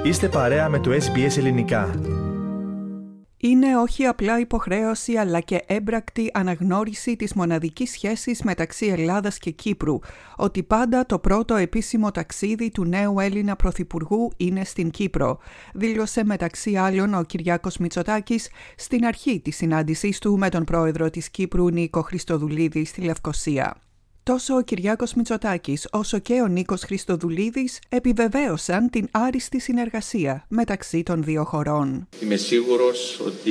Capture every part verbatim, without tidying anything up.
Είστε παρέα με το ες μπι ες Ελληνικά. Είναι όχι απλά υποχρέωση αλλά και έμπρακτη αναγνώριση της μοναδικής σχέσης μεταξύ Ελλάδας και Κύπρου, ότι πάντα το πρώτο επίσημο ταξίδι του νέου Έλληνα Πρωθυπουργού είναι στην Κύπρο, δήλωσε μεταξύ άλλων ο Κυριάκος Μητσοτάκης στην αρχή της συνάντησής του με τον πρόεδρο της Κύπρου Νίκο Χριστοδουλίδη στη Λευκωσία. Τόσο ο Κυριάκος Μητσοτάκης όσο και ο Νίκος Χριστοδουλίδης επιβεβαίωσαν την άριστη συνεργασία μεταξύ των δύο χωρών. Είμαι σίγουρος ότι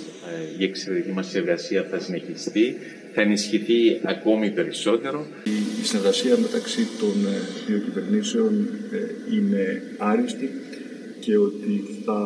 η εξαιρετική μας συνεργασία θα συνεχιστεί, θα ενισχυθεί ακόμη περισσότερο. Η συνεργασία μεταξύ των δύο κυβερνήσεων είναι άριστη και ότι θα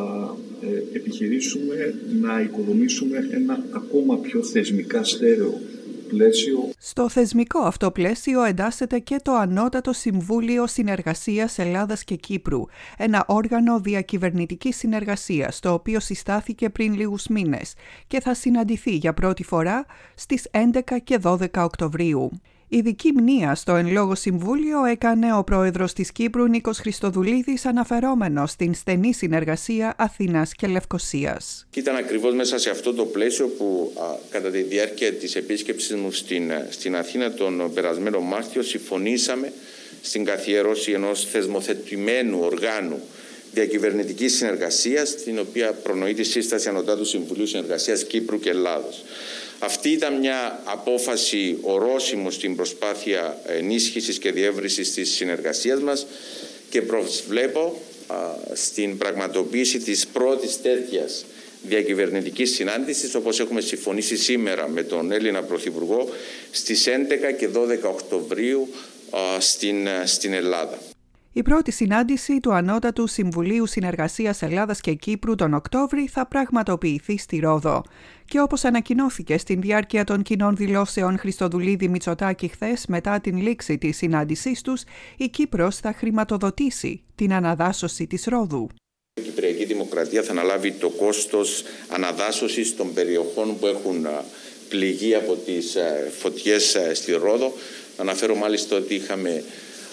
επιχειρήσουμε να οικοδομήσουμε ένα ακόμα πιο θεσμικά στέρεο πλαίσιο. Στο θεσμικό αυτό πλαίσιο εντάσσεται και το Ανώτατο Συμβούλιο Συνεργασίας Ελλάδας και Κύπρου, ένα όργανο διακυβερνητικής συνεργασίας, το οποίο συστάθηκε πριν λίγους μήνες και θα συναντηθεί για πρώτη φορά στις έντεκα και δώδεκα Οκτωβρίου. Ειδική μνήα στο εν λόγω συμβούλιο έκανε ο πρόεδρος της Κύπρου Νίκος Χριστοδουλίδης, αναφερόμενος στην στενή συνεργασία Αθήνας και Λευκωσίας. Ήταν ακριβώς μέσα σε αυτό το πλαίσιο που α, κατά τη διάρκεια της επίσκεψης μου στην, στην Αθήνα τον περασμένο Μάρτιο συμφωνήσαμε στην καθιέρωση ενός θεσμοθετημένου οργάνου διακυβερνητικής συνεργασίας, την οποία προνοεί τη σύσταση Ανωτάτου Συμβουλίου Συνεργασίας Κύπρου και Ελλάδος. Αυτή ήταν μια απόφαση ορόσημο στην προσπάθεια ενίσχυσης και διεύρυνσης της συνεργασίας μας και προσβλέπω α, στην πραγματοποίηση της πρώτης τέτοιας διακυβερνητικής συνάντησης, όπως έχουμε συμφωνήσει σήμερα με τον Έλληνα Πρωθυπουργό, στις έντεκα και δώδεκα Οκτωβρίου α, στην, στην Ελλάδα. Η πρώτη συνάντηση του Ανώτατου Συμβουλίου Συνεργασίας Ελλάδας και Κύπρου τον Οκτώβρη θα πραγματοποιηθεί στη Ρόδο. Και όπως ανακοινώθηκε στην διάρκεια των κοινών δηλώσεων Χριστοδουλίδη Μητσοτάκη χθες μετά την λήξη της συνάντησής τους, η Κύπρος θα χρηματοδοτήσει την αναδάσωση της Ρόδου. Η Κυπριακή Δημοκρατία θα αναλάβει το κόστος αναδάσωσης των περιοχών που έχουν πληγεί από τις φωτιές στη Ρόδο. Αναφέρω μάλιστα ότι είχαμε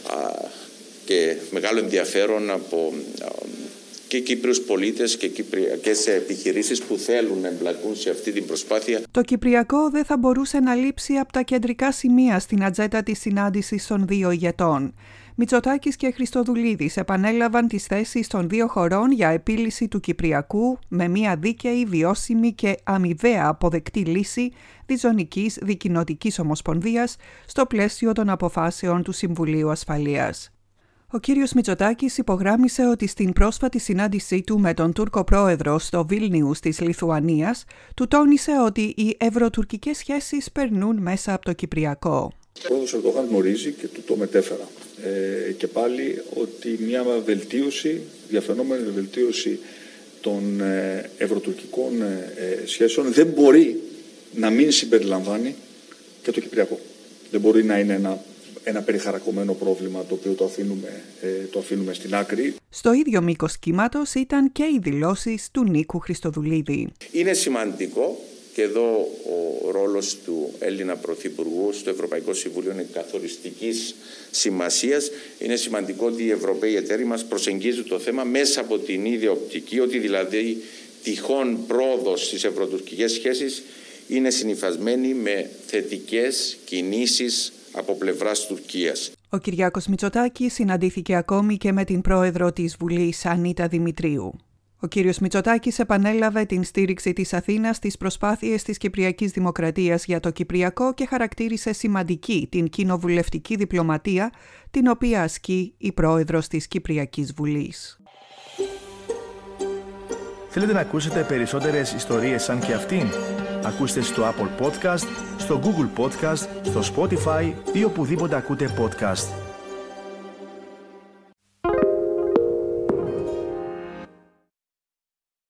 και μεγάλο ενδιαφέρον από και Κύπριους πολίτες και κυπριακές επιχειρήσεις που θέλουν να εμπλακούν σε αυτή την προσπάθεια. Το Κυπριακό δεν θα μπορούσε να λείψει από τα κεντρικά σημεία στην ατζέντα της συνάντησης των δύο ηγετών. Μητσοτάκης και Χριστοδουλίδης επανέλαβαν τις θέσεις των δύο χωρών για επίλυση του Κυπριακού με μια δίκαιη, βιώσιμη και αμοιβαία αποδεκτή λύση διζωνικής δικοινοτικής ομοσπονδίας στο πλαίσιο των αποφάσεων του Συμβουλίου Ασφαλείας. Ο κύριος Μητσοτάκης υπογράμμισε ότι στην πρόσφατη συνάντησή του με τον Τούρκο πρόεδρο στο Βίλνιους της Λιθουανίας, του τόνισε ότι οι ευρωτουρκικές σχέσεις περνούν μέσα από το Κυπριακό. Ο πρόεδρος Ερντογάν γνωρίζει και του το μετέφερα ε, και πάλι ότι μια βελτίωση, διαφαινόμενη βελτίωση των ε, ευρωτουρκικών ε, σχέσεων δεν μπορεί να μην συμπεριλαμβάνει και το Κυπριακό. Δεν μπορεί να είναι ένα ένα περιχαρακωμένο πρόβλημα το οποίο το αφήνουμε, ε, το αφήνουμε στην άκρη. Στο ίδιο μήκος κύματος ήταν και οι δηλώσεις του Νίκου Χριστοδουλίδη. Είναι σημαντικό και εδώ ο ρόλος του Έλληνα Πρωθυπουργού στο Ευρωπαϊκό Συμβούλιο είναι καθοριστικής σημασίας. Είναι σημαντικό ότι οι Ευρωπαίοι εταίροι μας προσεγγίζουν το θέμα μέσα από την ίδια οπτική, ότι δηλαδή τυχόν πρόοδος στις ευρωτουρκικές σχέσεις είναι συνυφασμένη με θετικές κινήσεις από πλευράς Τουρκίας. Ο Κυριάκος Μητσοτάκης συναντήθηκε ακόμη και με την πρόεδρο της Βουλής, Ανίτα Δημητρίου. Ο κύριος Μητσοτάκης επανέλαβε την στήριξη της Αθήνας στις προσπάθειες της Κυπριακής Δημοκρατίας για το Κυπριακό και χαρακτήρισε σημαντική την κοινοβουλευτική διπλωματία, την οποία ασκεί η πρόεδρος της Κυπριακής Βουλής. Θέλετε να ακούσετε περισσότερες ιστορίες σαν και αυτήν? Ακούστε στο Apple Podcast, στο Google Podcast, στο Spotify ή οπουδήποτε ακούτε podcast.